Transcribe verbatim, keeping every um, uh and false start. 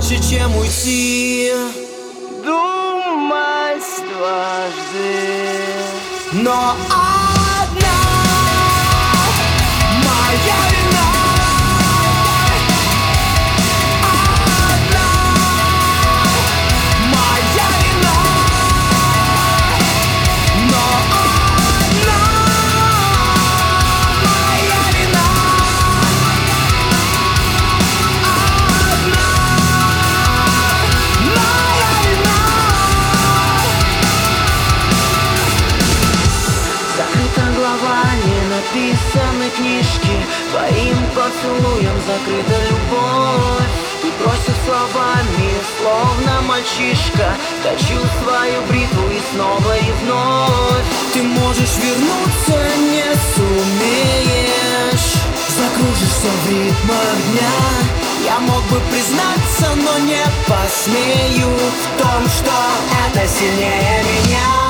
дальше, чем уйти. Думать дважды, но одна моя вина. Одна моя вина. Но одна моя вина. Одна моя вина. закрыта глава ненаписанной книжки, твоим поцелуем закрыта любовь. Ты просишь словами, словно мальчишка, точу свою бритву и снова и вновь. Ты можешь вернуться, не сумеешь. Закружишься в ритмах дня. Я мог бы признаться, но не посмею в том, что это сильнее меня.